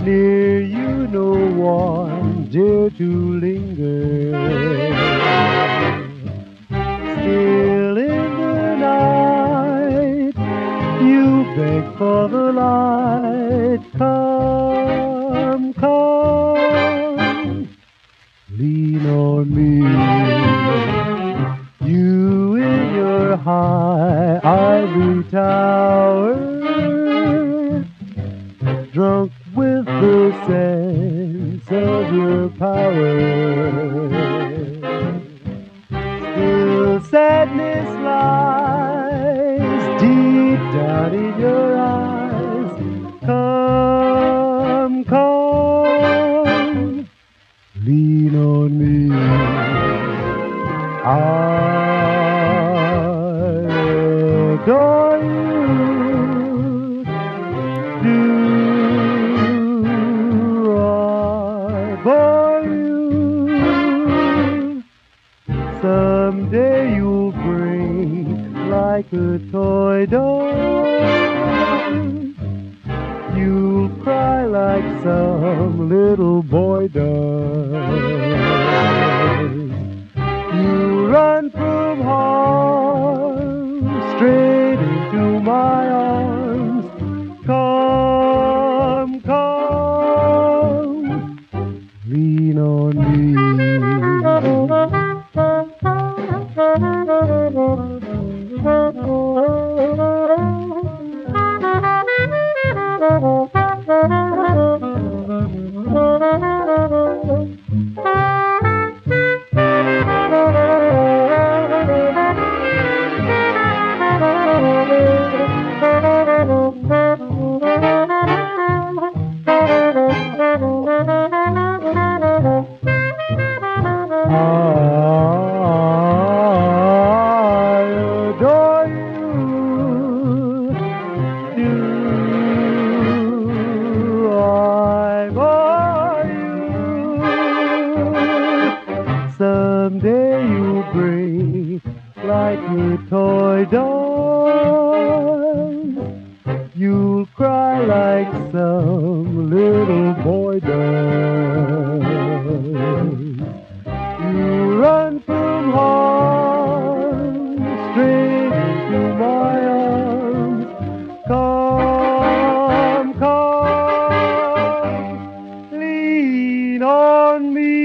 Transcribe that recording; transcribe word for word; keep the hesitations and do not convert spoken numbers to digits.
Near you no one dare to linger. Still in the night you beg for the light. Come, come, lean on me. You in your high ivory tower, drunk with the sense of your power. Still sadness lies deep down in your eyes. Come, come, lean on me. I adore you. Do I bore you? Someday you'll break like a toy doll. You'll cry like some little boy does. You run from harm straight into my arms. Come, come, lean on me. I adore you. Do I bore you? Someday you'll break like a toy doll. You'll cry like some little boy does. You run from harm straight into my arms. Come, come, lean on me.